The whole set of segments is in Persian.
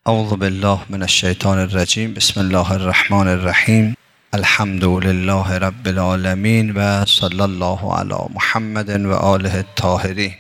اعوذ بالله من الشیطان الرجیم. بسم الله الرحمن الرحیم. الحمد لله رب العالمین و صلی الله علی محمد و آله الطاهرین.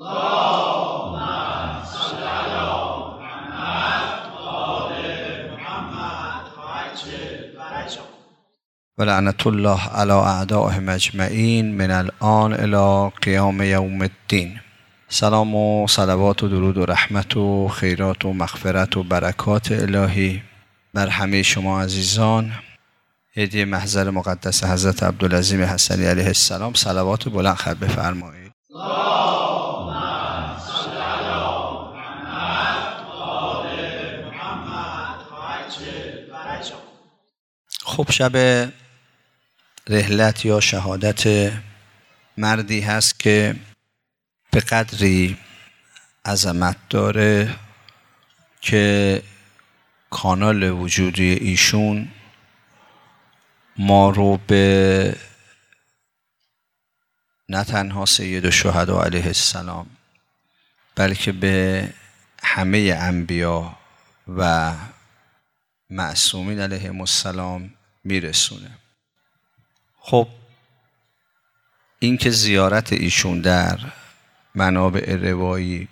و لعنت الله علی اعدائهم اجمعین من الآن الی قیام یوم الدین. سلام و صلوات و درود و رحمت و خیرات و مغفرت و برکات الهی بر همه شما عزیزان. هدیه محضر مقدس حضرت عبدالعظیم حسنی علیه السلام صلوات بلند خط بفرمایید. خب شب رحلت یا شهادت مردی هست که به قدری عظمت داره که کانال وجودی ایشون ما رو به نه تنها سید الشهدا علیه السلام بلکه به همه انبیا و معصومین علیهم السلام میرسونه. خب این که زیارت ایشون در منابع روایی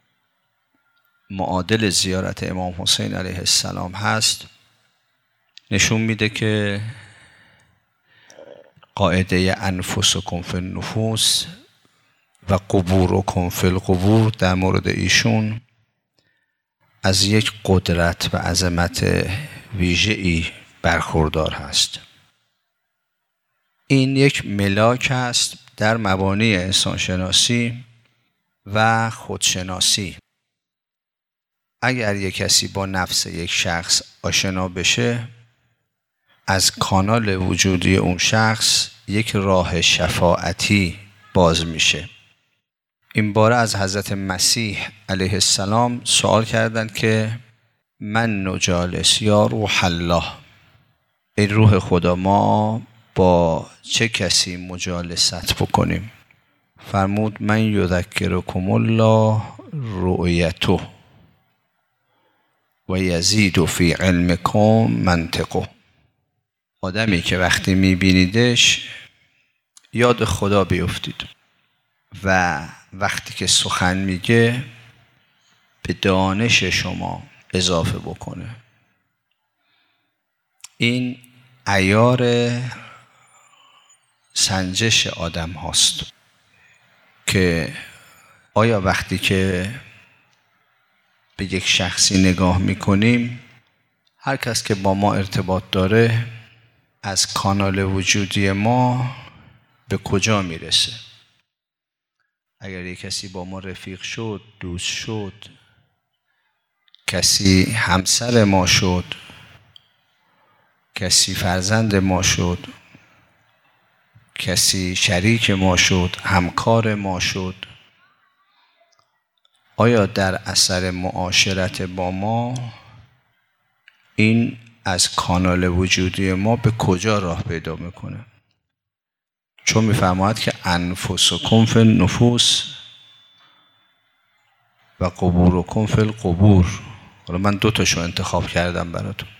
معادل زیارت امام حسین علیه السلام هست نشون میده که قاعده انفسکم فی النفوس و قبورکم فی القبور در مورد ایشون از یک قدرت و عظمت ویژه‌ای برخوردار هست. این یک ملاک است در مبانی انسانشناسی و خودشناسی. اگر یک کسی با نفس یک شخص آشنا بشه، از کانال وجودی اون شخص یک راه شفاعتی باز میشه. این باره از حضرت مسیح علیه السلام سوال کردند که من نجالس یا روح الله، ای روح خدا ما با چه کسی مجالست بکنیم؟ فرمود من یذکرکم الله رؤیته و یزید فی علمکم منطقه. آدمی که وقتی میبینیدش یاد خدا بیفتید و وقتی که سخن میگه به دانش شما اضافه بکنه. این عیار سنجش آدم هاست که آیا وقتی که به یک شخصی نگاه میکنیم هر کس که با ما ارتباط داره از کانال وجودی ما به کجا میرسه؟ اگر یک کسی با ما رفیق شد، دوست شد، کسی همسر ما شد، کسی فرزند ما شد، کسی شریک ما شد، همکار ما شد، آیا در اثر معاشرت با ما این از کانال وجودی ما به کجا راه پیدا میکنه؟ چون میفرماید که انفسکم فی النفوس و قبورکم فی القبور. حالا من دو تاشو انتخاب کردم براتون.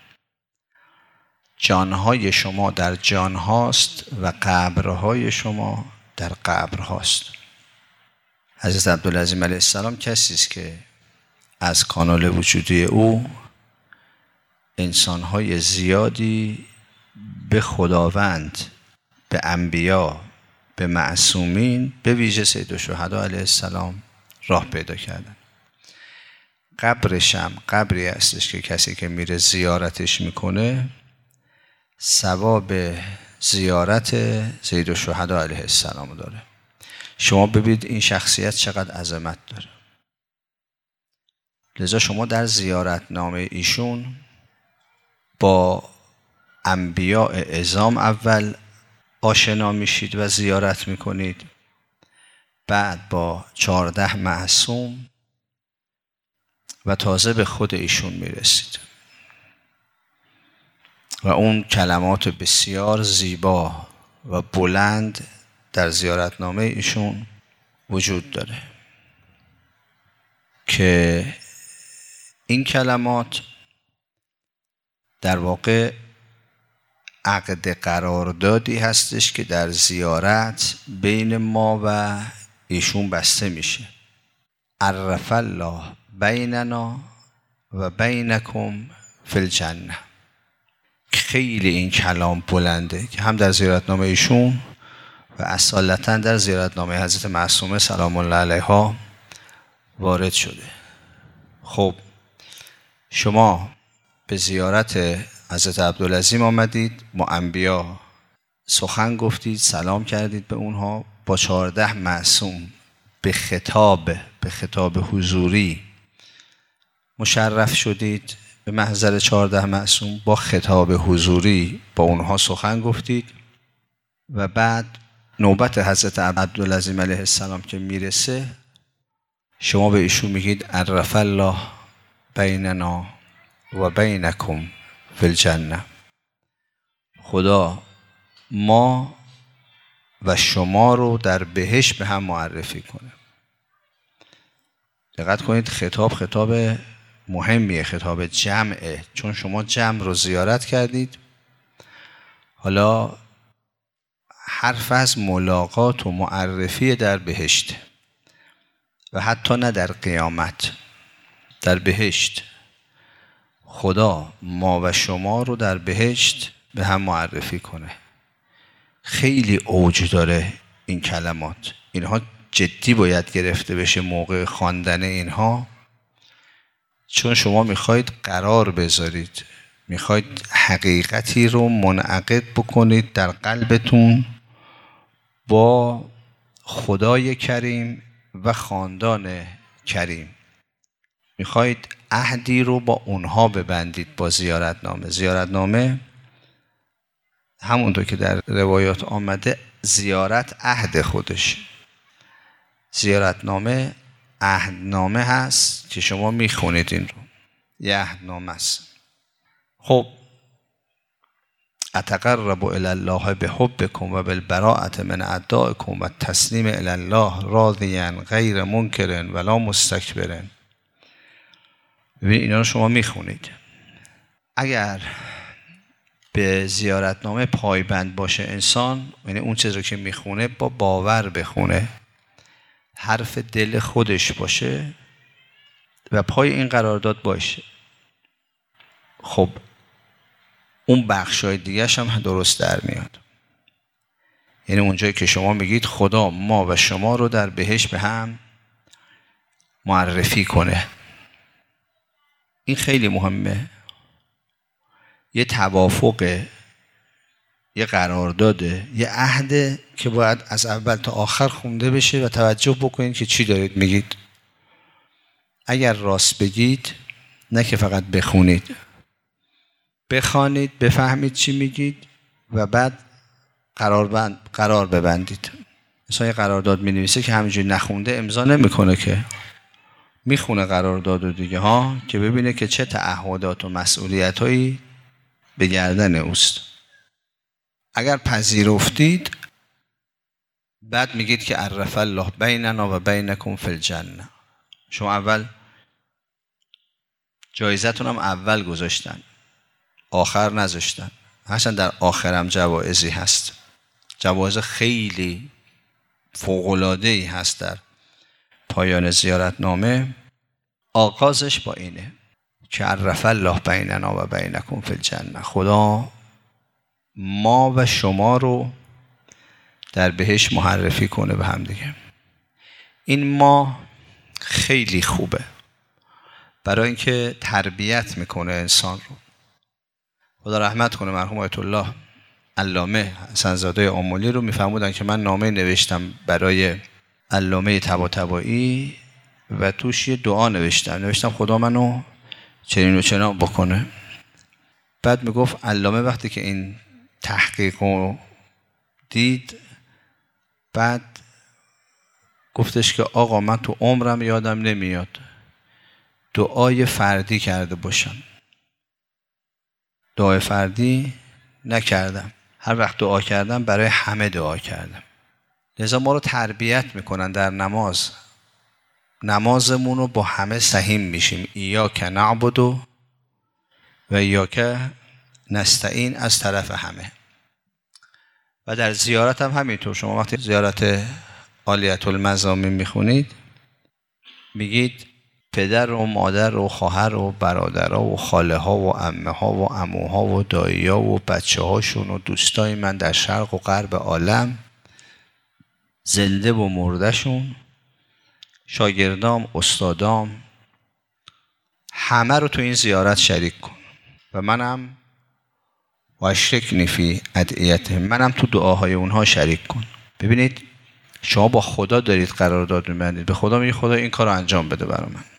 جانهای شما در جان هاست و قبرهای شما در قبر هاست. حضرت عبدالعظیم علیه السلام کسی است که از کانال وجودی او انسانهای زیادی به خداوند، به انبیا، به معصومین، به ویژه سید الشهدا علیه السلام راه پیدا کردن. قبرش هم قبری هستش که کسی که میره زیارتش میکنه ثواب زیارت سید الشهدا علیه السلام داره. شما ببینید این شخصیت چقدر عظمت داره. لذا شما در زیارتنامه ایشون با انبیاء اعظام اول آشنا میشید و زیارت میکنید، بعد با 14 معصوم و تازه به خود ایشون میرسید و اون کلمات بسیار زیبا و بلند در زیارتنامه ایشون وجود داره که این کلمات در واقع عقد قراردادی هستش که در زیارت بین ما و ایشون بسته میشه. عرف الله بیننا و بینکم فی الجنه. خیلی این کلام بلنده که هم در زیارتنامه ایشون و اصالتا در زیارتنامه حضرت معصومه سلام الله علیها وارد شده. خب شما به زیارت حضرت عبدالعظیم آمدید، با انبیا سخن گفتید، سلام کردید به اونها، با 14 معصوم به خطاب حضوری مشرف شدید، به محضر 14 معصوم با خطاب حضوری با اونها سخن گفتید و بعد نوبت حضرت عبدالعظیم علیه السلام که میرسه شما به ایشون میگید عرف الله بیننا و بینکم فی الجنه. خدا ما و شما رو در بهشت به هم معرفی کنه. دقت کنید، خطاب مهمیه، خطاب جمعه، چون شما جمع رو زیارت کردید. حالا حرف از ملاقات و معرفی در بهشت و حتی نه در قیامت، در بهشت خدا ما و شما رو در بهشت به هم معرفی کنه. خیلی اوج داره این کلمات. اینها جدی باید گرفته بشه موقع خواندن اینها، چون شما میخواید قرار بذارید، میخواید حقیقتی رو منعقد بکنید در قلبتون با خدای کریم و خاندان کریم. میخواید عهدی رو با اونها ببندید با زیارتنامه. زیارتنامه همونطور که در روایات آمده زیارت عهد خودش. زیارتنامه عهدنامه هست که شما میخونید، این رو یه عهدنامه است. خب اتقرب الی الله بحبکم و بالبراءة من اعدائکم و التسلیم الی الله راضیا غیر منکر ولا مستکبر. ببینید اینا رو شما میخونید. اگر به زیارتنامه پایبند باشه انسان، یعنی اون چیزی رو که میخونه با باور بخونه، حرف دل خودش باشه و پای این قرارداد باشه، خب اون بخشای دیگرش هم درست در میاد. یعنی اونجایی که شما میگید خدا ما و شما رو در بهشت به هم معرفی کنه، این خیلی مهمه. یه توافقه، یه قرارداده، یه عهده که باید از اول تا آخر خونده بشه و توجه بکنید که چی دارید میگید. اگر راست بگید، نه که فقط بخونید، بخوانید، بفهمید چی میگید و بعد قرار ببندید. مثلا یه قرارداد می‌نویسه که همینجوری نخونده امضا نمیکنه، که میخونه قرارداد رو دیگه ها، که ببینه که چه تعهدات و مسئولیتایی به گردن اوست. اگر پذیرفتید بعد میگید که عرف الله بیننا و بینکم فی الجنه. شما اول جایزتون هم اول گذاشتن، آخر نذاشتن. هرچند در آخرم جوایزی هست، جوایز خیلی فوق‌العاده‌ای هست در پایان زیارتنامه. آغازش با اینه که عرف الله بیننا و بینکم فی الجنه. خدا ما و شما رو در بهشت معرفی کنه به هم دیگه. این ما خیلی خوبه برای اینکه تربیت میکنه انسان رو. خدا رحمت کنه مرحوم آیت الله علامه حسن زاده آملی رو میفرمودن که من نامه نوشتم برای علامه طباطبایی و توش یه دعا نوشتم خدا منو چنین و چنان بکنه. بعد میگفت علامه وقتی که این تحقیق رو دید، بعد گفتش که آقا من تو عمرم یادم نمیاد دعای فردی کرده باشم. دعای فردی نکردم، هر وقت دعا کردم برای همه دعا کردم. لذا ما رو تربیت میکنن در نماز. نمازمون رو با همه سهیم میشیم. ایاک نعبد و ایاک نستعین از طرف همه. و در زیارت هم همینطور. شما وقتی زیارت عالیة المزامین میخونید میگید پدر و مادر و خواهر و برادرها و خاله ها و عمه ها و عموها و دایی ها و بچه هاشون و دوستای من در شرق و غرب عالم، زنده و مردهشون، شاگردام، استادام، همه رو تو این زیارت شریک کن. و منم و اشرکنی فی ادعیتهم، منم تو دعاهای اونها شریک کن. ببینید شما با خدا دارید قرارداد می‌بندید. به خدا میگی خدا این کار رو انجام بده برای من.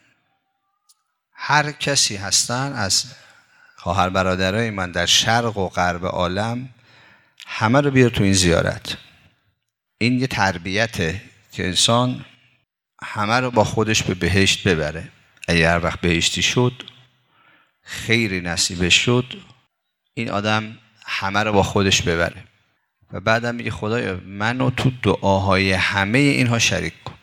هر کسی هستن از خواهر برادرای من در شرق و غرب عالم، همه رو بیار تو این زیارت. این یه تربیته که انسان همه رو با خودش به بهشت ببره. اگه هر وقت بهشتی شد، خیری نصیبش شد، این آدم همه رو با خودش ببره. و بعدم میگه خدایا منو تو دعاهای همه اینها شریک کن.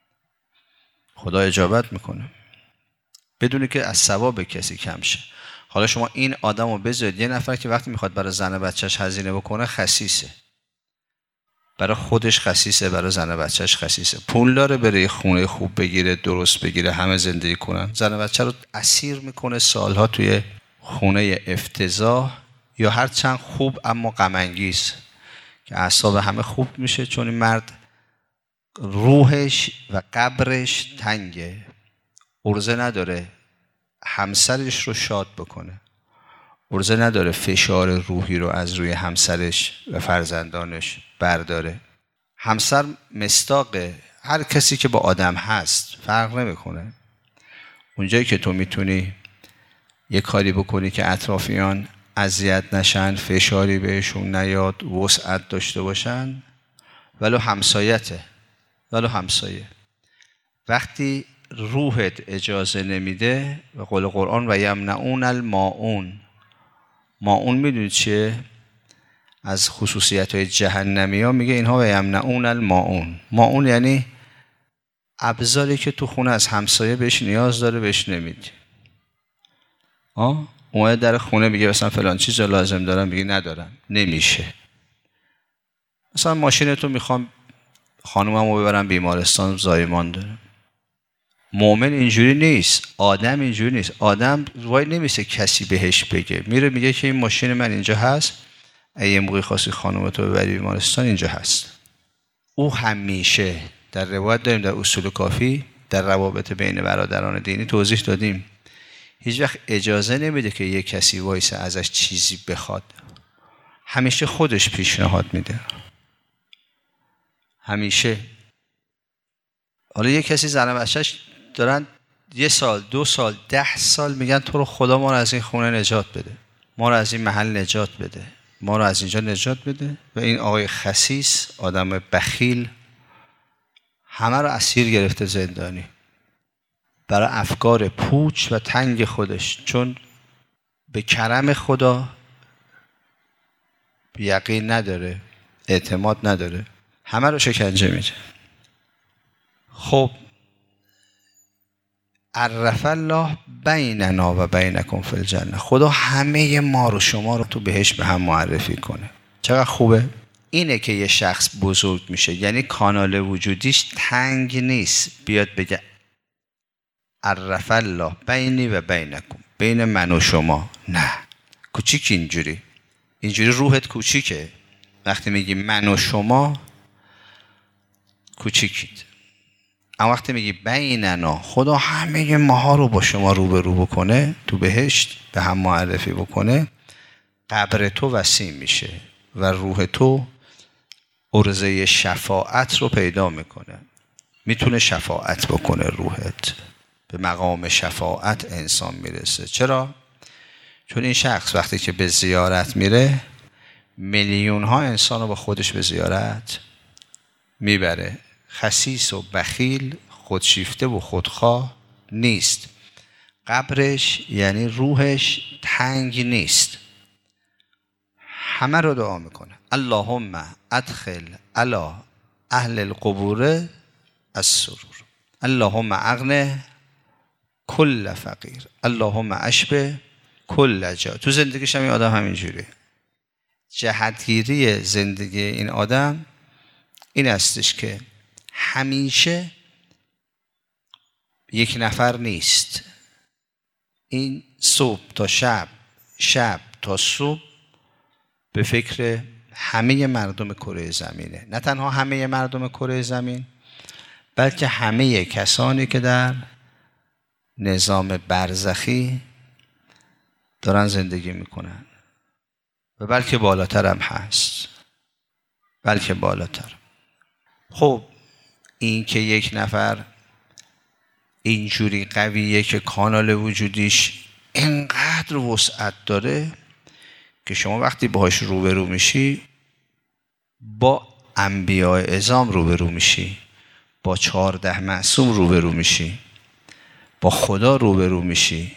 خدا اجابت میکنه بدونی که از ثواب کسی کم شه. حالا شما این آدم رو بذارید، یه نفر که وقتی میخواد برای زن بچهش هزینه بکنه خسیسه، برای خودش خسیسه، برای زن بچهش خسیسه، پول داره بره خونه خوب بگیره، درست بگیره، همه زندگی کنن، زن بچه رو اسیر میکنه سالها توی خونه افتضاح یا هر چند خوب اما غم انگیز که اعصاب همه خوب میشه، چون این مرد روحش و قبرش تنگه، عرضه نداره همسرش رو شاد بکنه، عرضه نداره فشار روحی رو از روی همسرش و فرزندانش برداره. همسر مصداق هر کسی که با آدم هست، فرق نمیکنه. اونجایی که تو میتونی یه کاری بکنی که اطرافیان اذیت نشن، فشاری بهشون نیاد، وسعت داشته باشن، ولو همسایته، ولو همسایه. وقتی روحت اجازه نمیده، به قول قرآن و یمنعون الماعون، ماعون میدونید چیه؟ از خصوصیت های جهنمی ها میگه اینها و یمنعون الماعون. ماعون یعنی ابزاری که تو خونه از همسایه بهش نیاز داره بهش نمیدی. اومده در خونه میگه مثلا فلان چیز لازم دارم، میگه ندارم، نمیشه. مثلا ماشینتو میخوام خانوممو ببرم بیمارستان، زایمان داره. مؤمن اینجوری نیست، آدم اینجوری نیست. آدم وای نمیشه کسی بهش بگه، میره میگه که این ماشین من اینجا هست، اگه موقعی خواستی خانومتو ببری بیمارستان اینجا هست. او همیشه در روایت داریم، در اصول کافی در روابط بین برادران دینی توضیح دادیم، هیچ وقت اجازه نمیده که یک کسی وایسه ازش چیزی بخواد، همیشه خودش پیشنهاد میده. همیشه. حالا یک کسی زن و بچه‌ش دارن 1 سال 2 سال 10 سال میگن تو رو خدا ما رو از این خونه نجات بده، ما رو از این محل نجات بده، ما رو از اینجا نجات بده، و این آقای خسیس، آدم بخیل، همه رو اسیر گرفته زندانی برای افکار پوچ و تنگ خودش، چون به کرم خدا یقین نداره، اعتماد نداره، همه رو شکنجه میده. خب عرف الله بیننا و بینکم فی الجنه، خدا همه ما رو شما رو تو بهشت به هم معرفی کنه. چقدر خوبه. اینه که یه شخص بزرگ میشه، یعنی کانال وجودیش تنگ نیست بیاد بگه عرف الله بینی و بینکم، بین من و شما. نه، کوچیک اینجوری روحت کوچیکه. وقتی میگی من و شما کوچیکید، اما وقتی میگی بیننا، خدا همه ماها رو با شما روبرو بکنه تو بهشت، به هم معرفی بکنه، قبر تو وسیع میشه و روح تو عرضه شفاعت رو پیدا میکنه، میتونه شفاعت بکنه. روحت به مقام شفاعت انسان میرسه. چرا؟ چون این شخص وقتی که به زیارت میره، میلیون ها انسان رو با خودش به زیارت میبره. خسیس و بخیل، خودشیفته و خودخواه نیست. قبرش یعنی روحش تنگ نیست. همه رو دعا میکنه اللهم ادخل علی اهل القبور السرور. اللهم اغنه کل فقیر، اللهم اشبه کل جا. تو زندگیش هم این آدم همینجوره. جهتگیری زندگی این آدم این استش که همیشه یک نفر نیست. این صبح تا شب، شب تا صبح به فکر همه مردم کره زمینه. نه تنها همه مردم کره زمین، بلکه همه کسانی که در نظام برزخی دارن زندگی میکنن و بلکه بالاتر هم هست، بلکه بالاتر. خب این که یک نفر اینجوری قویه که کانال وجودیش اینقدر وسعت داره که شما وقتی باهاش روبرو میشی با انبیاء اعظام روبرو میشی، با 14 معصوم روبرو میشی، با خدا روبرو میشی،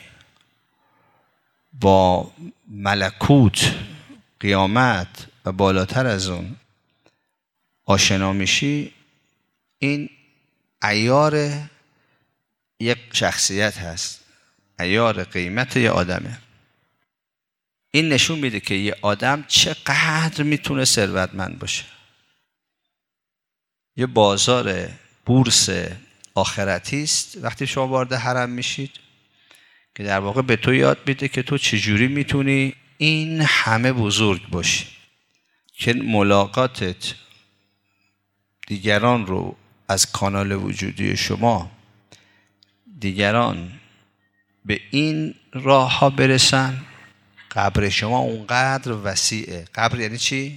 با ملکوت، قیامت و بالاتر از اون آشنا میشی. این عیار یک شخصیت هست، عیار قیمت یه آدمه. این نشون میده که یه آدم چقدر میتونه ثروتمند باشه. یه بازار بورس آخرتی است وقتی شما وارد حرم میشید که در واقع به تو یاد میده که تو چجوری میتونی این همه بزرگ باشی که ملاقاتت دیگران رو از کانال وجودی شما، دیگران به این راه ها برسن. قبر شما اونقدر وسیعه. قبر یعنی چی؟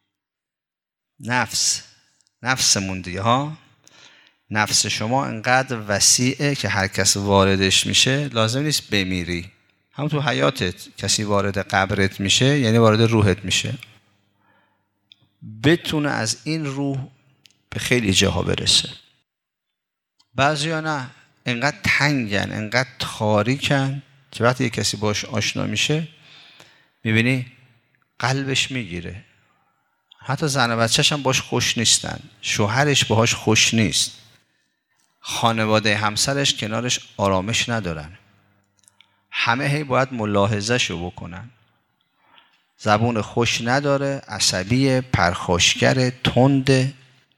نفسمون دیگه ها. نفس شما انقدر وسیعه که هر کس واردش میشه لازم نیست بمیری. هم تو حیاتت کسی وارد قبرت میشه یعنی وارد روحت میشه، بتونه از این روح به خیلی جاها برسه. بعضیا نه، انقدر تنگن، انقدر تاریکن که وقتی یک کسی باش آشنا میشه میبینی قلبش میگیره. حتی زن و بچه‌ش هم باش خوش نیستن، شوهرش باهاش خوش نیست، خانواده همسرش کنارش آرامش ندارن، همه هی باید ملاحظه‌شو بکنن. زبون خوش نداره، عصبی، پرخاشگر، تند،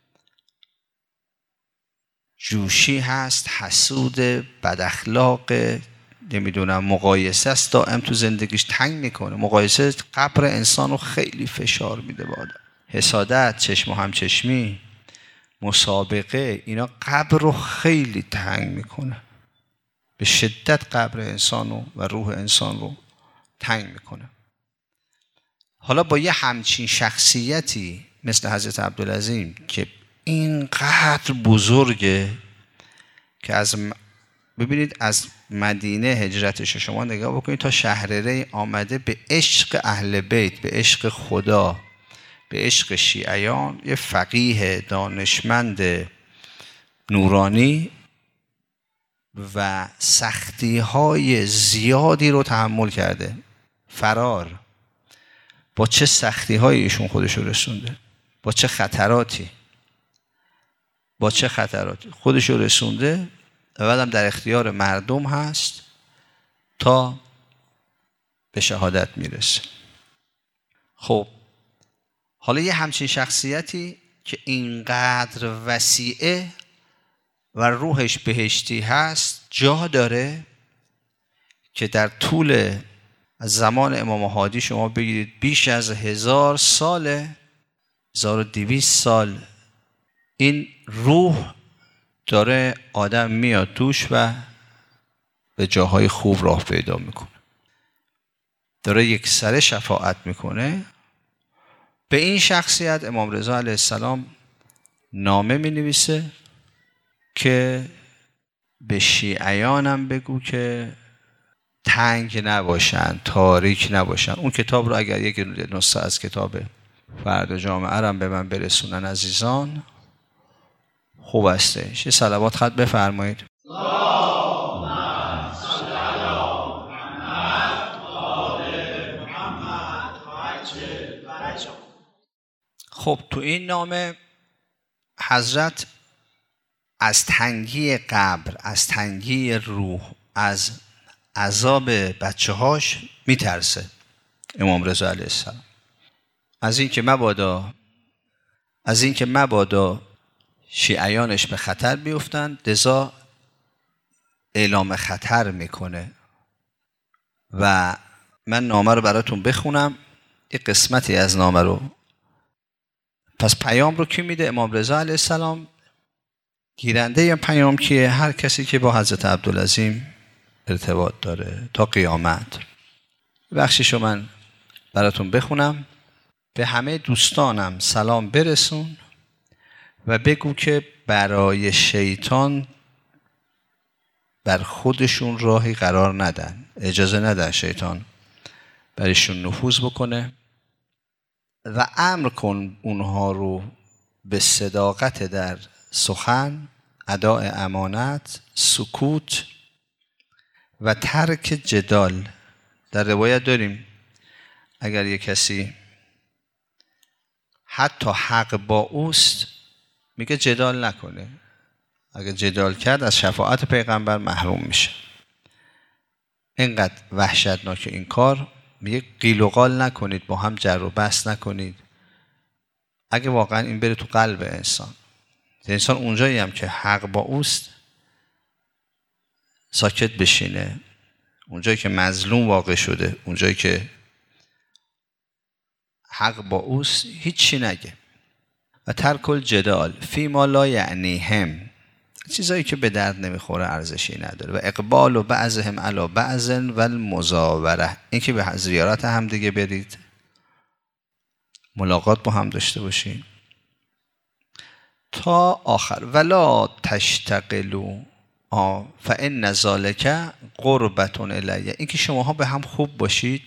جوشی هست، حسود، بد اخلاق، نمیدونم مقایسه است، دائم تو زندگیش تنگ میکنه. مقایسه قبر انسان رو خیلی فشار میده به آدم. حسادت، چشم و همچشمی، مسابقه، اینا قبر رو خیلی تنگ میکنه، به شدت قبر انسان و روح انسان رو تنگ میکنه. حالا با یه همچین شخصیتی مثل حضرت عبدالعظیم که اینقدر بزرگه که ببینید از مدینه هجرتش شما نگاه بکنید تا شهر ری آمده به عشق اهل بیت، به عشق خدا، به عشق شیعیان. یه فقیه دانشمند نورانی و سختی های زیادی رو تحمل کرده. فرار با چه سختی هایی ایشون خودش رو رسونده، با چه خطراتی، با چه خطراتی خودش رو رسونده و بعدم در اختیار مردم هست تا به شهادت میرسه. خب حالا یه همچین شخصیتی که اینقدر وسیعه و روحش بهشتی هست جا داره که در طول زمان امام هادی شما بگیرید بیش از 1000 سال، 1200 سال این روح داره آدم میاد توش و به جاهای خوب راه پیدا میکنه، داره یک سره شفاعت میکنه. به این شخصیت امام رضا علیه السلام نامه می نویسه که به شیعیانم بگو که تنگ نباشن، تاریک نباشن. اون کتاب رو اگر یک نسخه از کتاب فرد جامعه رم به من برسونن عزیزان خوب هستش. یه صلوات خط بفرمایید. خب تو این نامه حضرت از تنگی قبر، از تنگی روح، از عذاب بچه هاش میترسه امام رضا علیه السلام، از اینکه مبادا شیعیانش به خطر بیفتن، لذا اعلام خطر میکنه. و من نامه رو براتون بخونم، یه قسمتی از نامه رو. پس پیام رو کی میده؟ امام رضا علیه السلام. گیرنده این پیام کیه؟ هر کسی که با حضرت عبدالعظیم ارتباط داره تا قیامت. بخشیشو من براتون بخونم. به همه دوستانم سلام برسون و بگو که برای شیطان بر خودشون راهی قرار ندن، اجازه ندن شیطان برایشون نفوذ بکنه و امر کن اونها رو به صداقت در سخن، اداء امانت، سکوت و ترک جدال. در روایت داریم اگر یک کسی حتی حق با اوست میگه جدال نکنه، اگر جدال کرد از شفاعت پیغمبر محروم میشه. اینقدر وحشتناک این کار. میگه قیل و قال نکنید، با هم جر و بحث نکنید. اگه واقعا این بره تو قلب انسان اونجایی هم که حق با اوست ساکت بشینه، اونجایی که مظلوم واقع شده، اونجایی که حق با اوست هیچی نگه. و ترک الجدال فی ما لا یعنیهم، چیزایی که به درد نمیخوره ارزشی نداره. و اقبال و بعضهم علی بعض و المزاوره، این که به زیارت هم دیگه برید، ملاقات با هم داشته باشین تا آخر. ولا تشتغلوا فان ذلک قربة الی، این که شماها به هم خوب باشید،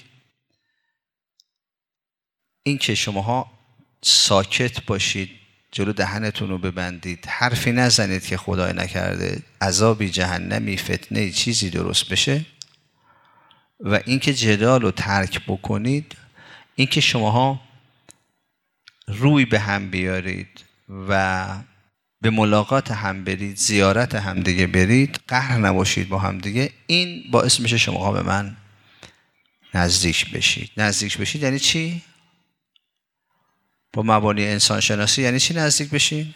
این که شماها ساکت باشید، جلو دهنتون رو ببندید، حرفی نزنید که خدای نکرده عذابی، جهنمی، فتنه چیزی درست بشه، و این که جدال رو ترک بکنید، این که شماها روی به هم بیارید و به ملاقات هم برید، زیارت هم دیگه برید، قهر نباشید با هم دیگه، این باعث میشه شماها به من نزدیک بشید. نزدیک بشید یعنی چی؟ با مبانی انسان شناسی یعنی چی نزدیک بشین؟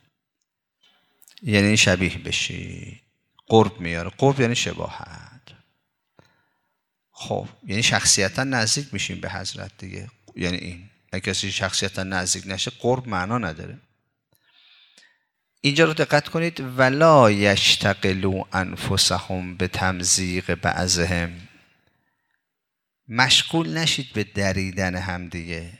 یعنی شبیه بشی. قرب میاره. قرب یعنی شباهت. خب یعنی شخصیتا نزدیک میشیم به حضرت دیگه. یعنی این اگه کسی شخصیتا نزدیک نشه قرب معنا نداره. اینجا رو دقت کنید. ولا یشتغلوا انفسهم به تمزیق بعضهم، مشغول نشید به دریدن هم دیگه.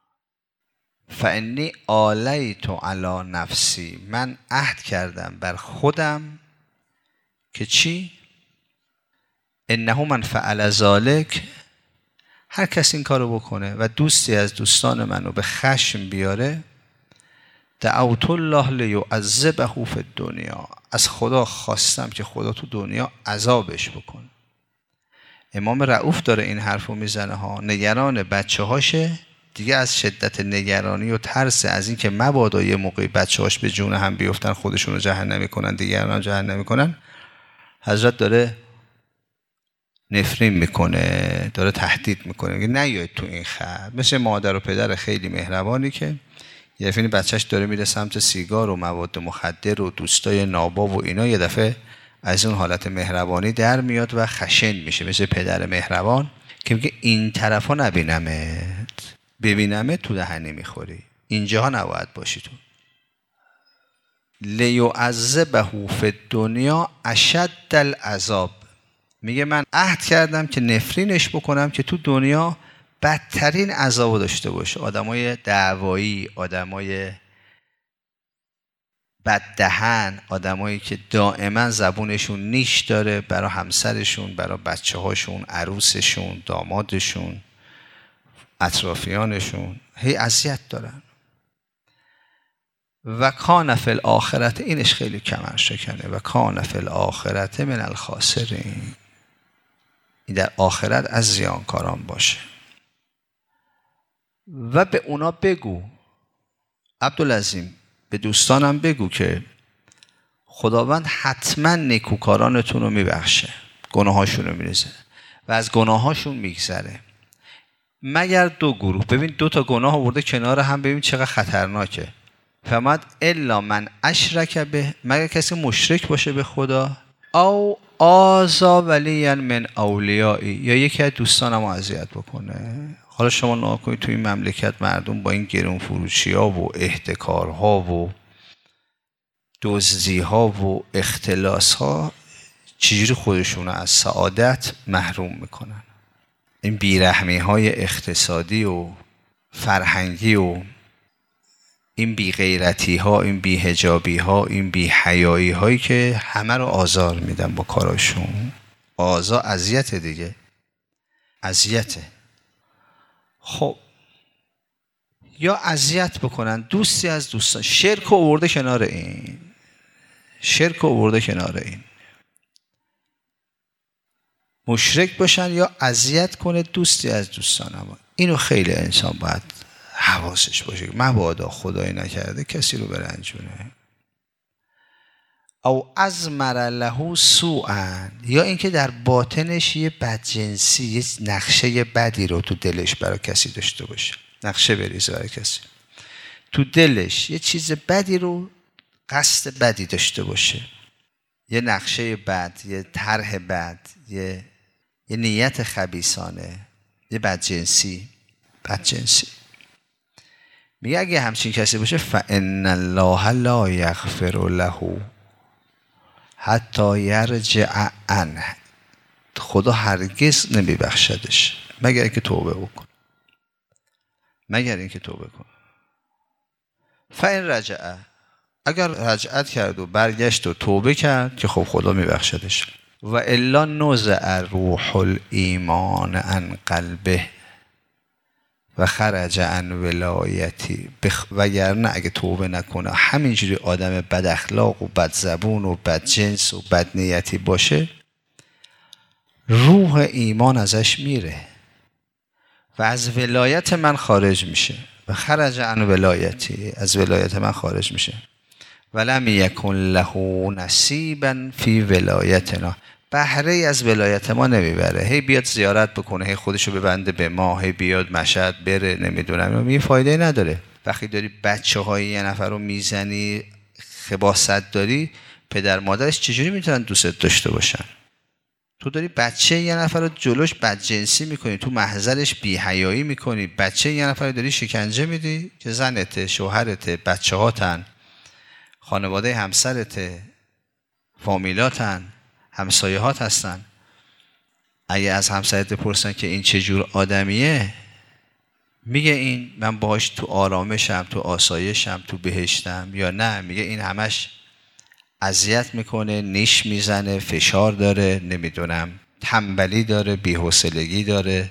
فانی آلیت علی نفسی، من عهد کردم بر خودم که چی؟ انه من فعل ذلک، هر کس این کارو بکنه و دوستی از دوستان منو به خشم بیاره، دعوت الله لیعذبه فی الدنیا، از خدا خواستم که خدا تو دنیا عذابش بکنه. امام رؤوف داره این حرفو میزنه ها، نگران بچه هاشه دیگه، از شدت نگرانی و ترس از این که مبادا یه موقعی بچه هاش به جون هم بیفتن، خودشون رو جهنمی کنن، دیگران جهنمی کنن، حضرت داره نفرین میکنه، داره تهدید میکنه، میگه نیاید تو این خط. مثل مادر و پدر خیلی مهربانی که یه دفعه بچهش داره میره سمت سیگار و مواد مخدر و دوستای ناباب و اینا، یه دفعه از اون حالت مهربانی در میاد و خشن میشه، مثل پدر مهربان که میگه این طرفا نبینمت، ببینمت تو دهنی میخوری، اینجاها نباید باشی تو. لیعذبه فی الدنیا اشد العذاب، میگه من عهد کردم که نفرینش بکنم که تو دنیا بدترین عذاب داشته باشه. آدمای دعوایی، آدمای بددهن، آدمایی که دائما زبونشون نیش داره برای همسرشون، برای بچه هاشون، عروسشون، دامادشون، اطرافیانشون، هی اذیت دارن. و کان فی الاخرت، اینش خیلی کمر شکنه، و کان فی الاخرت من الخاسرین، این در آخرت از زیانکاران باشه. و به اونا بگو، عبدالعظیم به دوستانم بگو که خداوند حتما نیکوکارانتون رو میبخشه، گناهاشون رو میریزه و از گناهاشون میگذره، مگر دو گروه. ببین دو تا گناه آورده کنار هم، ببین چقدر خطرناکه. فرمود الا من اشرک به، مگر کسی مشرک باشه به خدا، او آذا ولیا من اولیایی، یا یکی از دوستانم رو اذیت بکنه. حالا شما نگاه کنید تو این مملکت مردم با این گرون فروشی ها و احتکارها و دزدی ها و اختلاس ها چجوری خودشون از سعادت محروم میکنن. این بیرحمی های اقتصادی و فرهنگی و این بی غیرتی ها، این بی حجابی ها، این بی حیایی هایی که همه رو آزار میدن با کاراشون. آزار اذیت دیگه، اذیته. خب یا اذیت بکنن دوستی از دوستان، شرک رو آورده کنار این، شرک رو آورده کنار این، مشرک باشن یا اذیت کنه دوستی از دوستان ما. اینو خیلی انسان باید حواسش باشه، مبادا خدای نکرده کسی رو برنجونه. او ازمر له سوءا، یا اینکه در باطنش یه بدجنسی، یه نقشه بدی رو تو دلش برای کسی داشته باشه، نقشه بریزه برای کسی تو دلش، یه چیز بدی رو، قصد بدی داشته باشه، یه نقشه بد، یه طرح بد، یه نیت خبیثانه، یه بدجنسی. میگه اگه همچین کسی باشه فإن الله لا یغفر له حتی یرجع عنه، خدا هرگز نمیبخشدش مگر اینکه توبه بکن، مگر اینکه توبه کن. فإن رجع، اگر رجعت کرد و برگشت و توبه کرد که خب خدا میبخشدش. و الا نزع روح الایمان عن قلبه و خرج عن ولایتی، وگرنه اگه توبه نکنه همینجوری آدم بد اخلاق و بد زبون و بد جنس و بد نیتی باشه، روح ایمان ازش میره و از ولایت من خارج میشه. و خرج عن ولایتی، از ولایت من خارج میشه. ولم یکن له نصیبا فی ولایتنا، بهره از ولایت ما نمیبره. هی بیاد زیارت بکنه، هی خودشو ببنده به ما، هی بیاد مشهد بره، نمیدونم، این فایده نداره. وقتی داری بچه های یه نفر رو میزنی، خباثت داری، پدر مادرش چجوری میتونن دوست داشته باشن؟ تو داری بچه یه نفر رو جلوش بدجنسی میکنی، تو محضرش بی‌حیایی میکنی، بچه یه نفر رو داری شکنجه میدی که زنته، شوهرته، بچه هاتن، خانواده همسرته، فامیلاتن، همسایه هات هستن. اگه از همسایت بپرسن که این چه جور آدمیه، میگه این من باهاش تو آرامشم، تو آسایشم، تو بهشتم، یا نه میگه این همش اذیت میکنه، نیش میزنه، فشار داره، نمیدونم تنبلی داره، بی‌حوصلگی داره،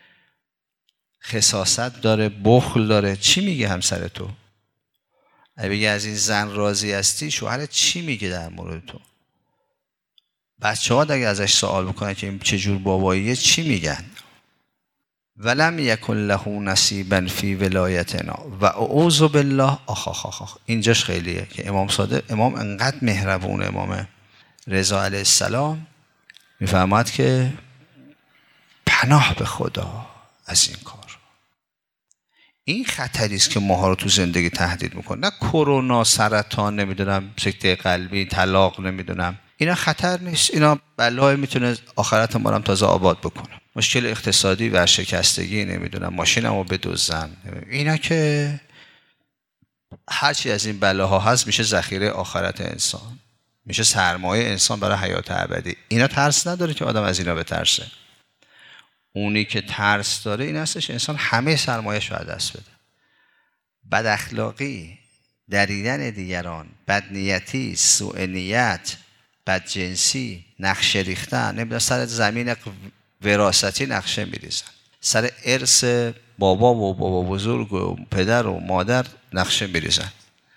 خساست داره، بخل داره. چی میگه همسر تو؟ اگه بگه از این زن راضی هستی، شوهرت چی میگه در مورد تو؟ بچه ها اگه ازش سوال بکنن که این چجور باباییه، چی میگن؟ ولم یکن له نصیبا فی ولایتنا و اعوذ بالله. اینجاش خیلیه که امام صادق، امام انقدر مهربون، امام رضا علیه السلام میفرماد که پناه به خدا از این کار. این خطری است که ماها رو تو زندگی تهدید میکنه، نه کرونا، سرطان، نمیدونم سکته قلبی، طلاق، نمیدونم، اینا خطر نیست. اینا بلای میتونه آخرت ما رو تازه آباد بکنه. مشکل اقتصادی، ورشکستگی، نمیدونم ماشینمو بدزدن، اینا که هرچی از این بلاها هست میشه ذخیره آخرت انسان، میشه سرمایه انسان برای حیات ابدی. اینا ترس نداره که آدم از اینا بترسه. اونی که ترس داره این هستش انسان همه سرمایه‌اش رو از دست بده. بد اخلاقی، دریدن دیگران، بدنیتی، سوء نیت، بدجنسی، نقشه ریختن، نمیدونم سر زمین وراثتی نقشه میریزن، سر ارث بابا و بابا بزرگ و پدر و مادر نقشه میریزن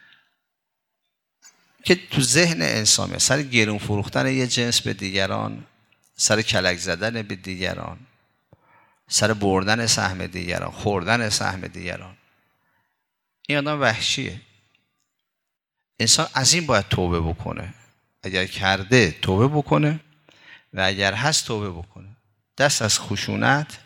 که تو ذهن انسان، سر گرون فروختن یه جنس به دیگران، سر کلک زدن به دیگران، سر بردن سهم دیگران، خوردن سهم دیگران. این آدم وحشیه. انسان از این باید توبه بکنه. اگر کرده توبه بکنه و اگر هست توبه بکنه. دست از خشونت،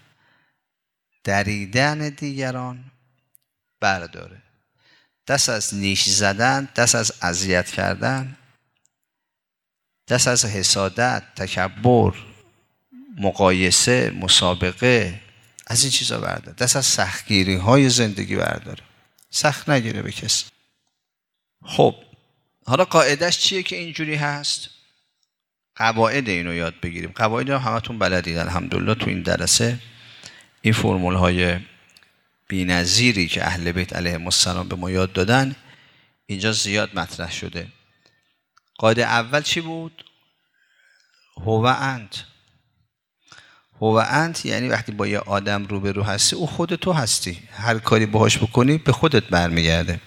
دریدن دیگران برداره. دست از نیش زدن، دست از اذیت کردن، دست از حسادت، تکبر، مقایسه، مسابقه، از این چیزا برداره. دست از سختگیری های زندگی برداره. سخت نگیره به کسی. خب حالا قاعدش چیه که اینجوری هست؟ قواعد اینو یاد بگیریم. قواعد رو همتون بلدید الحمدلله. تو این درسه این فرمول های بی‌نظیری که اهل بیت علیهم السلام به ما یاد دادن اینجا زیاد مطرح شده. قاعده اول چی بود؟ هو انت. هو انت یعنی وقتی با یه آدم روبرو هستی او خود تو هستی. هر کاری باهاش بکنی به خودت برمیگرده.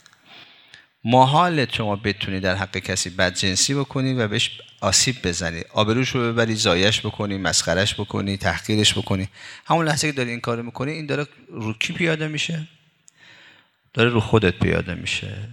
محاله شما بتونی در حق کسی بدجنسی بکنی و بهش آسیب بزنی، آبروش رو ببری، زایش بکنی، مسخرش بکنی، تحقیرش بکنی. همون لحظه که داری این کارو میکنی این داره رو کی پیاده میشه؟ داره رو خودت پیاده میشه.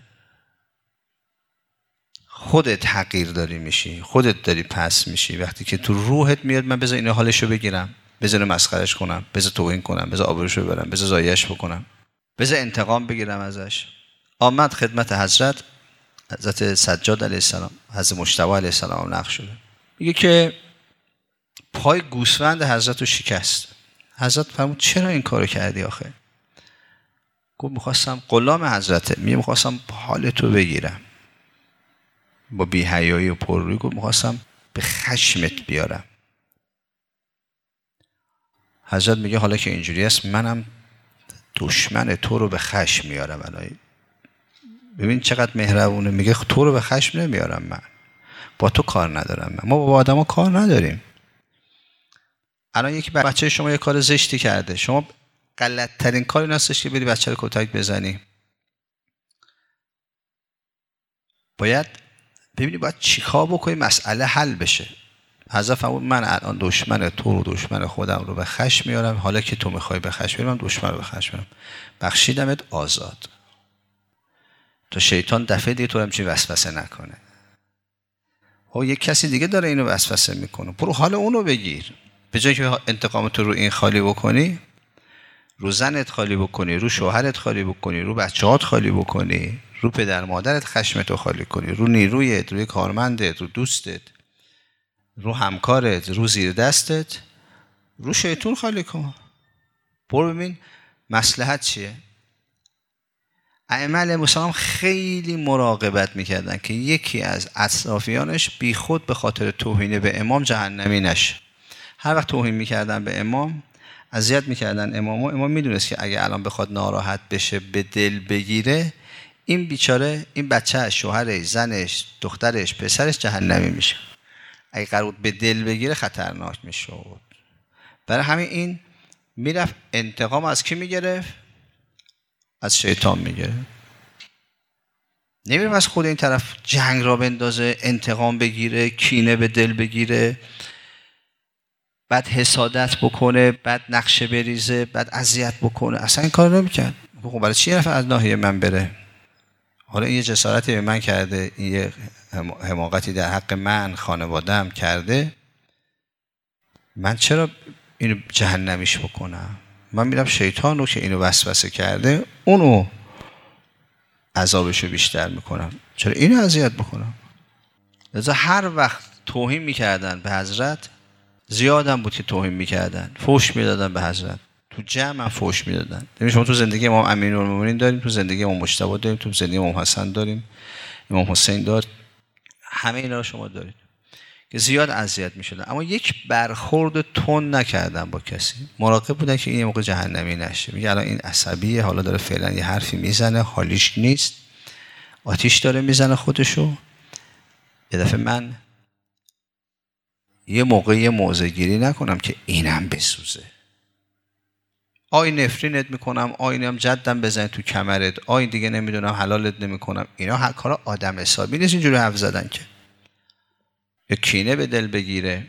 خودت حقیر داری میشی، خودت داری پس میشی. وقتی که تو روحت میاد من بذار این حالشو بگیرم، بذار مسخرش کنم، بذار توهین کنم، بذار آبروشو ببرم، بذار زایش بکنم، بذار انتقام بگیرم ازش. آمد خدمت حضرت سجاد علیه السلام، حضرت مجتبی علیه السلام نقش شده. میگه که پای گوسفند حضرت رو شکست. حضرت فرمود چرا این کارو کردی آخه؟ گفت میخواستم، غلام حضرته، میخواستم حال تو بگیرم. با بی‌حیایی و پررویی گفت میخواستم به خشمت بیارم. حضرت میگه حالا که اینجوری است منم دشمن تو رو به خشم میارم. الان ببین چقدر مهربونه. میگه تو رو به خشم نمیارم، من با تو کار ندارم. ما با آدما کار نداریم. الان یکی بچه شما یه کار زشتی کرده، شما غلط ترین کاری نستش که بری بچه رو کتک بزنی. باید ببینی باید چیکار بکنی مسئله حل بشه. حضرت فرمود من الان دشمن تو رو، دشمن خودم رو به خشم میارم. حالا که تو میخوای به خشم بیارم، دشمن رو به خشم میارم. بخشیدمت، آزاد. تا شیطان دفعه دیگه تو رو همچین وسوسه نکنه. خب یک کسی دیگه داره اینو وسوسه میکنه، برو حال اونو بگیر. به جای که انتقام تو رو این خالی بکنی، رو زنت خالی بکنی، رو شوهرت خالی بکنی، رو بچه‌هات خالی بکنی، رو پدر مادرت خشمتو خالی کنی، رو نیرویت، روی کارمندت، رو دوستت، رو همکارت، رو زیر دستت، رو شیطان خالی کن. برو ببین مصلحت چیه. ائمه علیهم السلام خیلی مراقبت میکردن که یکی از اطرافیانش بی خود به خاطر توهین به امام جهنمی نشه. هر وقت توهین میکردن به امام، اذیت میکردن امام میدونست که اگه الان بخواد ناراحت بشه، به دل بگیره، این بیچاره، این بچه‌اش، شوهرش، زنش، دخترش، پسرش جهنمی میشه. اگه قرار به دل بگیره خطرناک میشد. برای همین این میرفت انتقام از کی میگرفت؟ از شیطان میگرفت. نمیرفت از خود این طرف جنگ را بندازه، انتقام بگیره، کینه به دل بگیره، بعد حسادت بکنه، بعد نقشه بریزه، بعد اذیت بکنه. اصلا این کار نمیکرد. خب برای چی نفر از ناحیه من بره؟ حالا این یه جسارتی به من کرده، این یه حماقتی در حق من، خانواده‌ام کرده، من چرا اینو جهنمیش بکنم؟ من میرم شیطان رو که اینو وسوسه کرده اونو عذابشو بیشتر میکنم. چرا اینو اذیت بکنم؟ لذا هر وقت توهین میکردن به حضرت، زیادم بود که توهین میکردن، فحش میدادن به حضرت. تو جمع هم فحش میدادن. یعنی شما تو زندگی امام امیرالمومنین داریم، تو زندگی امام مجتبی داریم، تو زندگی امام حسن داریم، امام حسین دار، همه اینا رو شما دارید که زیاد اذیت میشدن، اما یک برخورد تند نکردن با کسی. مراقب بودن که این موقع جهنمی نشه. میگه الان این عصبیه، حالا داره فعلا یه حرفی میزنه، حالیش نیست، آتیش داره میزنه خودشو. یه دفعه من یه موقع یه موضع گیری نکنم که اینم بسوزه. آی نفرینت میکنم، آی اینم جدم بزنی تو کمرت، آی دیگه نمیدونم حلالت نمیکنم. اینا کارا آدم حسابی نیست اینجوری حرف زدن که. یا کینه به دل بگیره.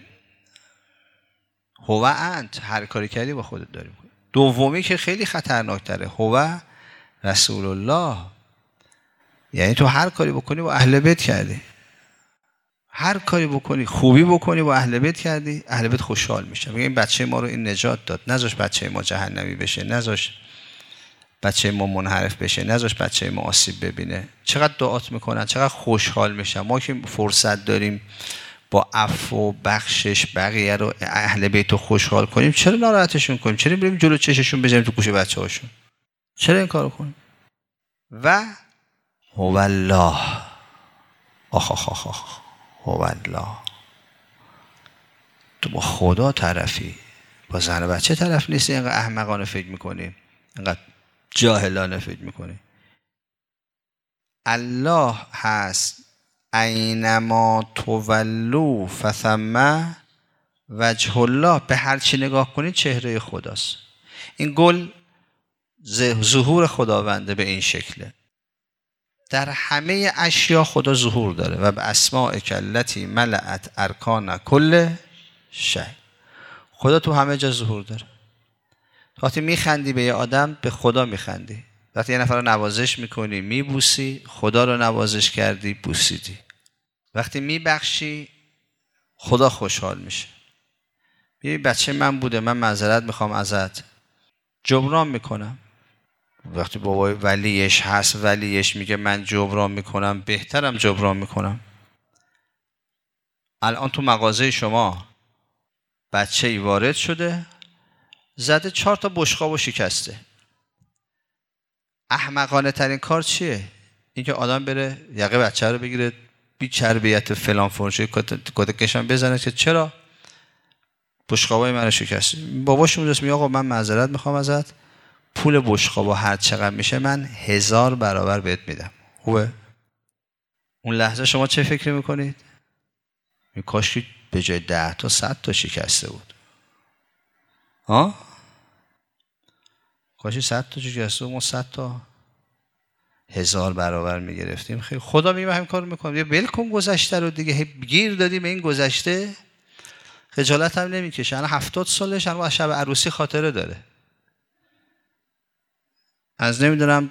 هو انت، هر کاری کردی با خودت داری میکنی. دومی که خیلی خطرناکتره، هو رسول الله، یعنی تو هر کاری بکنی با اهل بیت کردی. هر کاری بکنی، خوبی بکنی با اهل بیت کردی، اهل بیت خوشحال میشن. میگه این بچه ما رو این نجات داد، نذاش بچه ما جهنمی بشه، نذاش بچه ما منحرف بشه، نذاش بچه ما آسیب ببینه. چقدر دعات میکنن، چقدر خوشحال میشن. ما که فرصت داریم با عفو و بخشش بقیه رو اهل بیت رو خوشحال کنیم، چرا ناراحتشون کنیم؟ چرا بریم جلو چششون بزنیم تو گوش بچه‌هاشون؟ چرا این کارو کنیم؟ و هو الله، هو الله. تو با خدا طرفی، با زن و بچه طرف نیستی. اینقدر احمقانه فکر میکنی، اینقدر جاهلانه فکر میکنی. الله هست اینما تولوا فثم وجه الله. به هر چی نگاه کنید چهره خداست. این گل ظهور خداونده به این شکله. در همه اشیا خدا ظهور داره. و به اسماء التی ملأت ارکان کل شی. خدا تو همه جا ظهور داره. وقتی میخندی به یه آدم، به خدا میخندی. وقتی یه نفر رو نوازش میکنی، میبوسی، خدا رو نوازش کردی، بوسیدی. وقتی میبخشی، خدا خوشحال میشه. یه بچه من بوده، من معذرت میخوام ازت، جبران میکنم. وقتی بابای ولیش هست، ولیش میگه من جبران میکنم، بهترم جبران میکنم. الان تو مغازه شما بچه ای وارد شده، زده 4 تا بشقابو شکسته. احمقانه ترین کار چیه؟ اینکه آدم بره یقه بچه رو بگیره، بی تربیت فلان فرشه کتکشم بزنه که چرا بشقابای من رو شکستی. باباش میگه آقا من معذرت میخوام ازت، پول بشقابا هر چقدر میشه من 1000 برابر بهت میدم. خوبه؟ اون لحظه شما چه فکر میکنید؟ کاش که به جای 10 تا 100 تا شکسته بود. ها؟ کاش 100 تا شکسته بود، ما 100 تا 1000 برابر میگرفتیم. خیلی خدا میگه همین کارو میکنه. یه ول کن گذشته رو دیگه، گیر دادیم این گذشته، خجالت هم نمیکشه. الان 70 سالش، الان از شب عروسی خاطره داره. از نمیدونم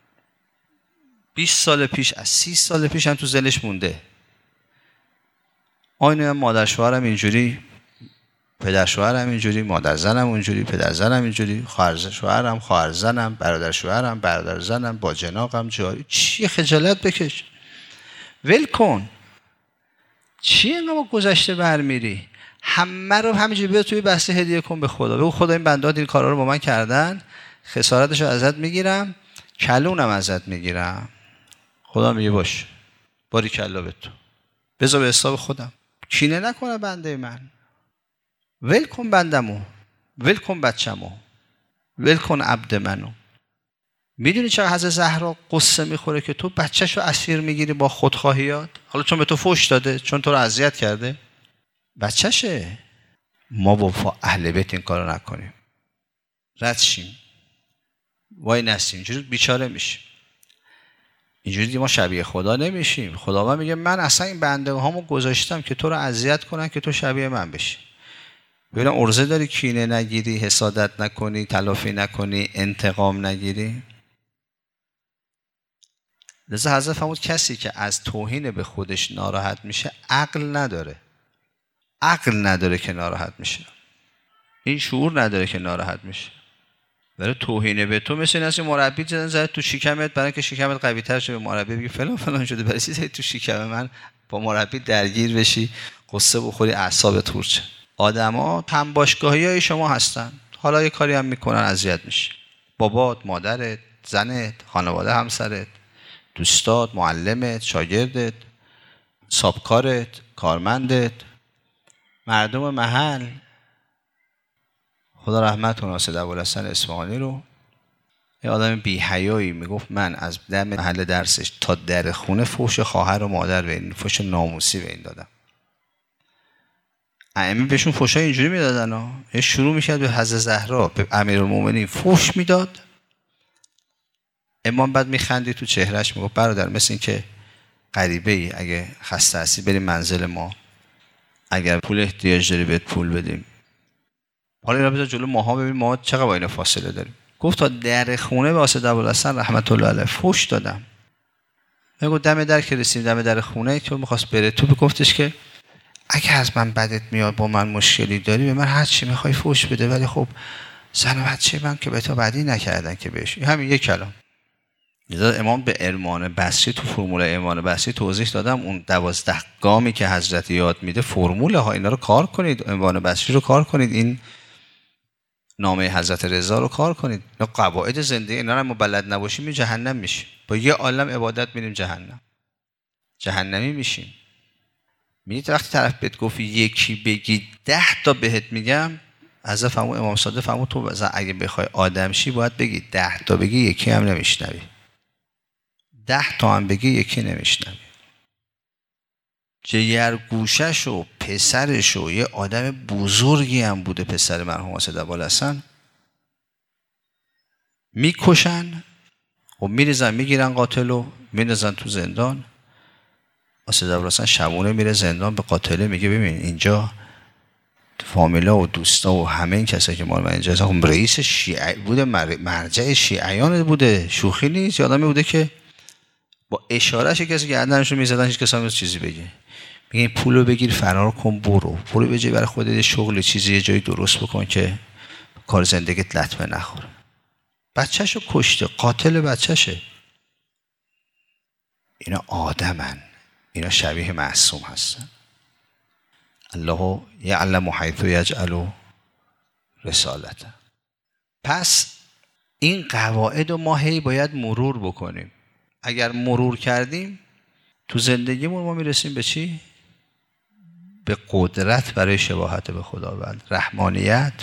20 سال پیش، از 30 سال پیش هم تو ذهنش مونده. آینه مادر شوهرم اینجوری، پدر شوهرم اینجوری، مادر زنم اونجوری، پدر زنم اینجوری، خواهر شوهرم، خواهر زنم، برادر شوهرم، برادر زنم، با جناقم جاری. چی خجالت بکش، ول کن. چی انقدر گذشته برمیری؟ همه رو همینجوری بیا توی بسته هدیه کن به خدا. بگو خدا این بنده ها این کارا رو با من کردن، خسارتشو ازت میگیرم، کلونم ازت میگیرم. خدا میگه باش، باری کلا به تو، بذار به حساب خودم، کینه نکنه بنده من. ول کن بندمو، ول کن بچمو، ول کن عبد منو. میدونی چرا حضرت زهرا قصه میخوره که تو بچه‌شو اسیر میگیری با خودخواهیات؟ حالا چون به تو فحش داده، چون تو رو اذیت کرده، بچه‌شه. ما با اهل بیت این کارو نکنیم، رد شیم، وای نسیم، اینجوری بیچاره میشیم. اینجوری ما شبیه خدا نمیشیم. خداوند میگه من اصلا این بنده هامو گذاشتم که تو رو اذیت کنن که تو شبیه من بشی. ببینم ارزه داری کینه نگیری، حسادت نکنی، تلافی نکنی، انتقام نگیری. لذا حضرت فرمود کسی که از توهین به خودش ناراحت میشه عقل نداره. عقل نداره که ناراحت میشه، این شعور نداره که ناراحت میشه. برای توهین به تو مثل اینه که مربی زد تو شکمت، برای اینکه شکمت قوی تر شه به مربی بگی فلان فلان شده، برای چیزی تو شکم من با مربی درگیر بشی، قصه بخوری، اعصابت خورد شه. آدما هم باشگاهیای شما هستن، حالا یه کاری هم میکنن اذیت میشی. بابات، مادرت، زنت، خانواده، همسرت، دوستات، معلمت، شاگردت، سابکارت، کارمندت، مردم محل. خدا رحمت کنه سید ابوالحسن اصفهانی رو، یه آدم بی حیایی میگفت من از در محل درسش تا در خونه فحش خواهر و مادر به این، فحش ناموسی به این دادم. ائمه بهشون فحشای اینجوری میدادن ها. یه شروع میکرد به حضرت زهرا، به امیرالمومنین فحش میداد. امام بعد میخندید تو چهرهش، میگفت برادر مثل این که غریبه ای، اگه خسته هستی بریم منزل ما، اگر پول احتیاج داری بهت پول بدیم. حالا اینا بذار جلو ماها ببین ما چقدر با اینا فاصله داریم. گفت تا در خونه به سید ابوالحسن رحمت الله علیه فحش دادم. میگه دم در که رسیم، دم در خونه که میخواست بره تو، گفتش که اگه از من بدت میاد، با من مشکلی داری، به من هر چی میخوای فوش بده، ولی خب زن و بچه من که به تو بدی نکردن که بهش. همین یک کلام. امام به ارمان بصری تو فرمول ارمان بصری توضیح دادم، اون 12 گامی که حضرت یاد میده فرموله ها، اینا رو کار کنید، ارمان بصری رو کار کنید، این نامه حضرت رضا رو کار کنید، اینا قواعد زندگی، اینا رو ما بلد نباشیم می جهنم میشیم. با یه عالم عبادت میریم جهنمی میشیم. میگید وقتی طرف بهت گفت یکی بگی 10 تا بهت میگم، از فهمو امام صادق فهمو تو اگه بخوای آدم شی باید بگی 10 تا بگی یکی هم نمیشنوی، 10 تا هم بگی یکی نمیشنوی. جگرگوشش و پسرش و یه آدم بزرگی هم بوده، پسر مرحوم اسد ابوالحسن، میکشن و میریزن، میگیرن قاتلو میریزن تو زندان. اسد ابوالحسن شبونه میره زندان، به قاتله میگه ببین اینجا فامیلا و دوستا و همه این کسایی که مال من اینجا هستن، رئیس شیعه بوده، مرجع شیعیان بوده، شوخی نیست. یادمه بوده که با اشارهش کسی گردنشو میزدن، هیچ کس هم چیزی بگه، میگه این پولو بگیر فرار کن، برو به جای برای خودت شغل چیزی یه جایی درست بکن که کار زندگیت لطمه نخوره. بچه‌شو کشته، قاتل بچه‌شه. اینا آدمن، اینا شبیه معصوم هستن. الله یعلم حیث یجعل رسالته. پس این قواعد رو ما هی باید مرور بکنیم. اگر مرور کردیم تو زندگیمون ما میرسیم به چی؟ به قدرت برای شباهت به خداوند، رحمانیت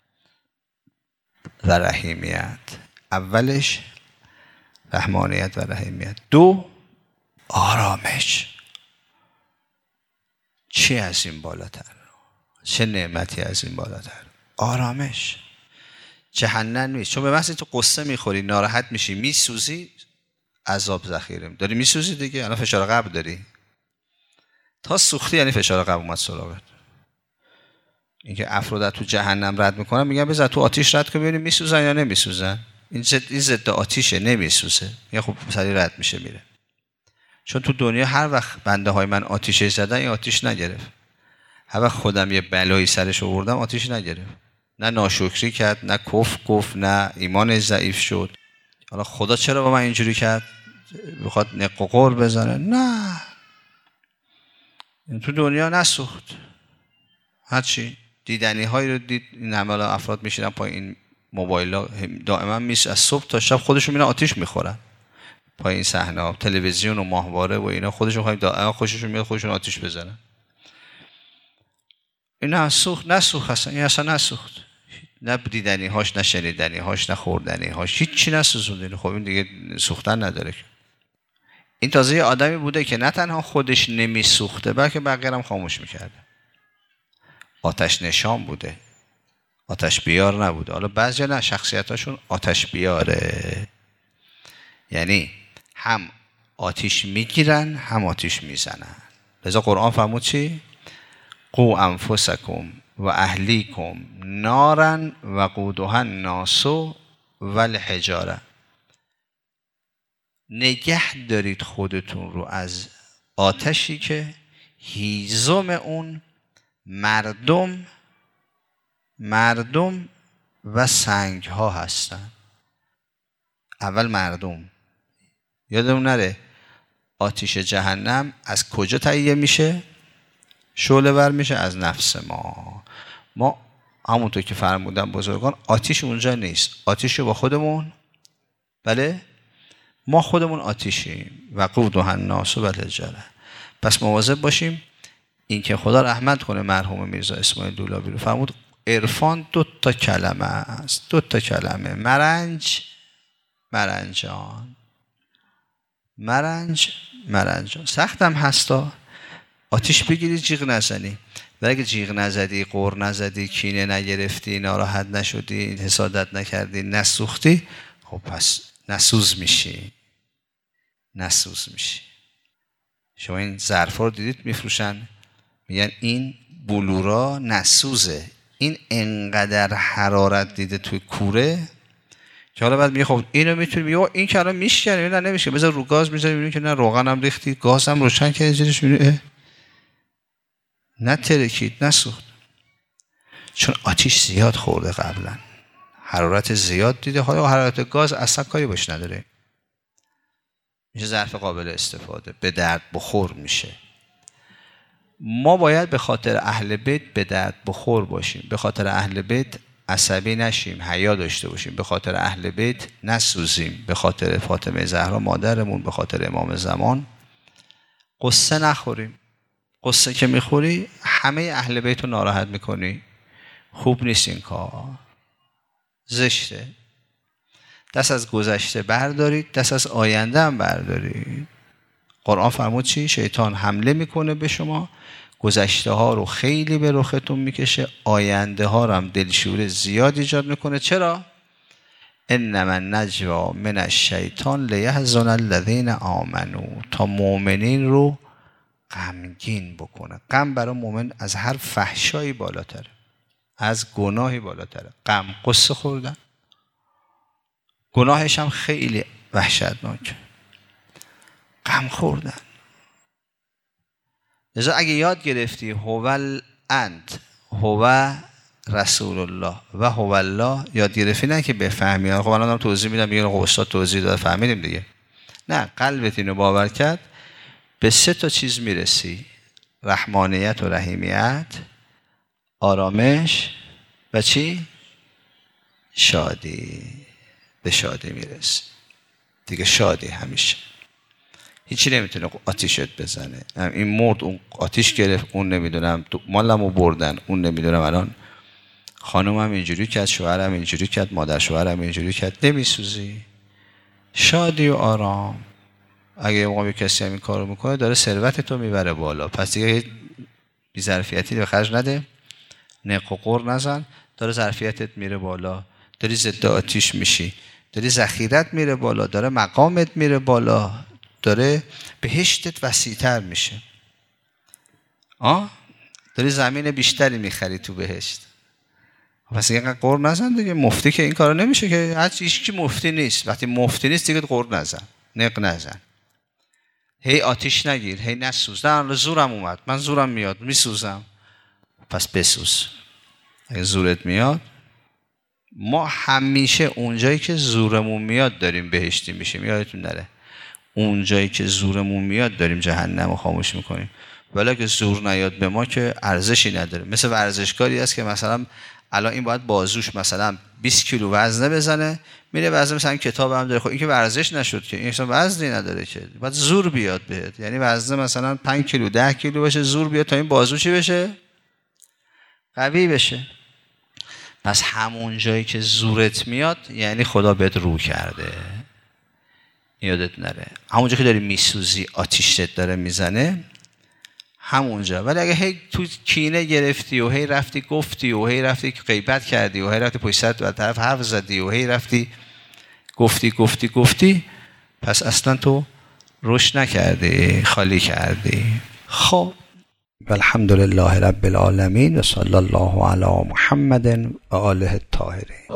و رحیمیت. اولش رحمانیت و رحیمیت. 2 آرامش. چی از این بالاتر؟ چه نعمتی از این بالاتر؟ آرامش. جهنم نیست. چون به محض تو قصه میخوری، ناراحت میشی، میسوزی، عذاب ذخیره داری، میسوزی دیگه. الان فشار قلب داری، تا سوختی یعنی فشار قلب اومد سراغت. اینکه افراد تو جهنم رد میکنن، میگن بذار تو آتیش رد کن ببینیم میسوزن یا نمیسوزن. این ضد آتیشه، نمیسوزه. یا خب سری رد میشه میره. چون تو دنیا هر وقت بنده های من آتیشه زدن، این آتیش نگرفت. هر وقت خودم یه بلایی سرش آوردم، آتیش نگرفت. نه ناشکری کرد، نه کفر گفت، نه ایمانش ضعیف شد. حالا خدا چرا با من اینجوری کرد؟ بخواد نق و قور بزنه؟ نه، تو دنیا نسوخت. هرچی دیدنی هایی رو دید. این همه افراد میشینن پای این موبایل ها، دائما میس از صبح تا شب خودشون میرن آتیش میخورن پای این صحنه ها، تلویزیون و ماهواره و اینا. خودشون دائما خوششون میاد خودشون آتیش بزنن. این نسوخت اصلا. این اصلا نسوخت، نه دیدنی هاش، نه شنیدنی هاش، نه خوردنی هاش، هیچی نسوزوند. خب این دیگه سوختن نداره. این تازه یه آدمی بوده که نه تنها خودش نمیسوخته، بلکه بقیه هم خاموش میکرده. آتش نشان بوده، آتش بیار نبوده. حالا بعضی نه، شخصیتاشون آتش بیاره، یعنی هم آتیش میگیرن هم آتیش میزنن. لذا قرآن فرمود چی؟ قو انفسکم و اهلیکم نارا وقودها الناس والحجاره. نگه دارید خودتون رو از آتشی که هیزم اون مردم و سنگ ها هستن. اول مردم. یادمون نره آتش جهنم از کجا تهیه میشه؟ شعله ور میشه از نفس ما همونطور که فرمودن بزرگان، آتیش اونجا نیست. آتیش با خودمون، بله ما خودمون آتیشیم. وقودها الناس والحجاره. پس مواظب باشیم. این که خدا رحمت کنه مرحوم میرزا اسماعیل دولابی رو، فرمود عرفان 2 کلمه است. 2 کلمه. مرنجان. سختم هستا. آتیش بگیری جیغ نزنی، ولی اگه جیغ نزدی، قور نزدی، کینه نگرفتی، ناراحت نشدی، حسادت نکردی، نسوختی، خب پس نسوز میشی. شما این ظرفا رو دیدید میفروشن، میگن این بلورا نسوزه. این انقدر حرارت دیده توی کوره که حالا بعد میگه خب اینو میتونی میگه این که الان میشکنه، نه نمیشه، بذار رو گاز میذاری میبینی که نه روغن هم ریختی، گاز هم روشن کردی زیرش، میبینی نه ترکید نه سوخت، چون آتیش زیاد خورده قبلا، حرارت زیاد دیده. حالا حرارت گاز اصلا کاری باش نداره، میشه ظرف قابل استفاده، به درد بخور میشه. ما باید به خاطر اهل بیت به درد بخور باشیم، به خاطر اهل بیت عصبی نشیم، حیا داشته باشیم، به خاطر اهل بیت نسوزیم، به خاطر فاطمه زهرا مادرمون، به خاطر امام زمان قصه نخوریم. قصه که میخوری همه اهل بیت رو ناراحت میکنی، خوب نیست این کار، زشته. دست از گذشته بردارید، دست از آینده هم بردارید. قرآن فرمود چی؟ شیطان حمله میکنه به شما، گذشته ها رو خیلی به رختون میکشه، آینده ها رو هم دلشوره زیاد ایجاد میکنه. چرا؟ انما النجوا من الشیطان لیحزن الذین آمنوا، تا مؤمنین رو غمگین بکنه. غم برای مؤمن از هر فحشایی بالاتره، از گناهی بالاتره. غم، قصه خوردن، گناهش هم خیلی وحشتناکه، غم خوردن. لذا اگه یاد گرفتی هو انت هو رسول الله و هو الله، یاد گرفتی، نه که بفهمی. خب الان توضیح میدم، میگن خب استاد توضیح داد فهمیدیم دیگه. نه، قلبت اینو باور کرد، به 3 تا چیز میرسی: رحمانیت و رحیمیت، آرامش و چی؟ شادی. به شادی میرسی دیگه، شادی همیشه، هیچی نمیتونه آتیشت بزنه. این مرد، اون آتیش گرفت، اون نمیدونم مالمو بردن، اون نمیدونم الان خانومم اینجوری کرد، شوهرم اینجوری کرد، مادر شوهرم اینجوری کرد، نمیسوزی. شادی و آرام. اگه موقع کسی هم این کارو میکنه داره ثروتتو میبره بالا، پس دیگه بی ظرفیتی به خرج نده، نق و قر نزن، داره ظرفیتت میره بالا، داری ضد آتیش میشی، داری ذخیرت میره بالا، داره مقامت میره بالا، داره بهشتت وسیع‌تر میشه. داری زمین بیشتری میخری تو بهشت. پس اینقدر قر نزن دیگه. مفتی که این کارو نمیشه که، هیچ کی مفتی نیست. وقتی مفتی نیست دیگه قر نزن، نق نزن، هی آتیش نگیر، هی نسوز. نه زورم اومد، من زورم میاد میسوزم. پس بسوز. اگه زورت میاد، ما همیشه اونجایی که زورمون میاد داریم بهشتی میشیم، یادتون نره. اونجایی که زورمون میاد داریم جهنم رو خاموش میکنیم. ولی که زور نیاد به ما که ارزشی نداره. مثل ورزشکاری است که مثلا الان این باید بازوش مثلا 20 کیلو وزنه بزنه، میره وزنه مثلا کتاب هم داره. خب این که ورزش نشد که، این اصلا وزنی نداره که، باید زور بیاد بهت. یعنی وزنه مثلا 5 کیلو 10 کیلو باشه، زور بیاد تا این بازو چی بشه؟ قوی بشه. پس همون جایی که زورت میاد یعنی خدا بهت رو کرده، یادت نره. همونجا که داری میسوزی، آتیشت داره میزنه، همونجا. ولی اگه هی تو کینه گرفتی و هی رفتی گفتی و هی رفتی غیبت کردی و هی رفتی پشت سر و طرف حرف زدی و هی رفتی گفتی، پس اصلا تو رشد نکردی، خالی کردی. خب الحمد لله رب العالمین و صلی الله علی محمد و آله الطاهرین.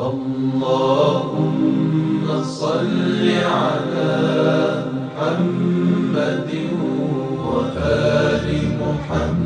اللهم صل علی محمد و آل محمد.